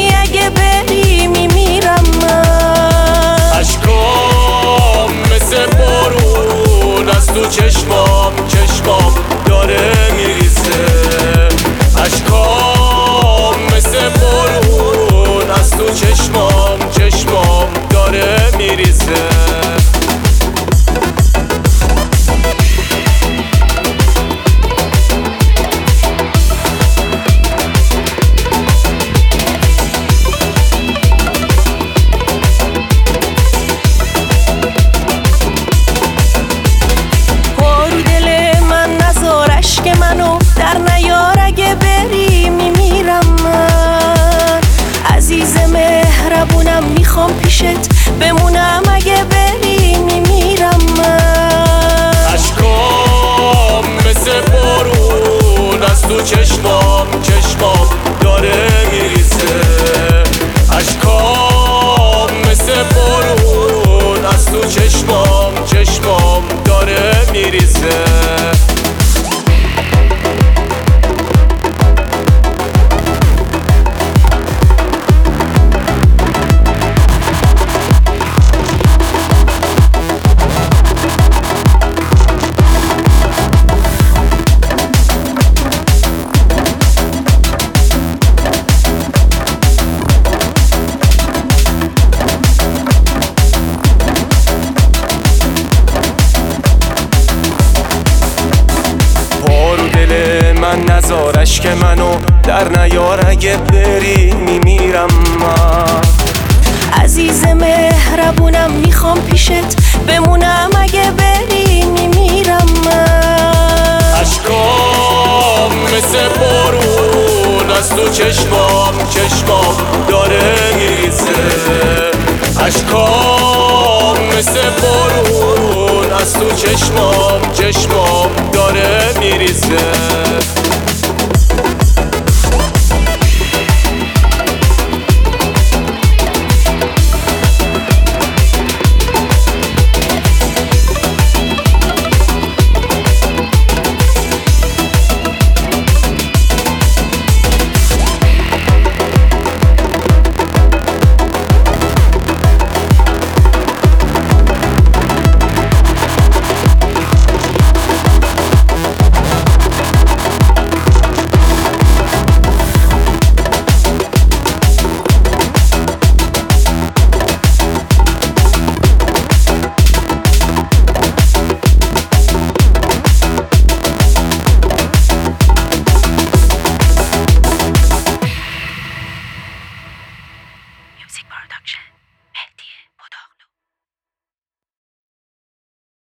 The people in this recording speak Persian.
میدونی اگه بری میمیرم من. اشکام مثل بارون از تو چشمام داره میریزه. اشکام مثل بارون از تو چشمام داره میریزه. منو در نیار اگه بری میمیرم من. عزیز مهربونم میخوام پیشت بمونم اگه بری میمیرم من. اشکام مثل بارون از تو چشمام داره میریزه. اشکام مثل بارون از تو چشمام داره میریزه. من نذار اشک منو در نیار اگه بری میمیرم من. عزیز مهربونم میخوام پیشت بمونم اگه بری میمیرم من. اشکام مثل بارون از تو چشمام داره میریزه. اشکام مثل بارون از تو چشمام داره میریزه.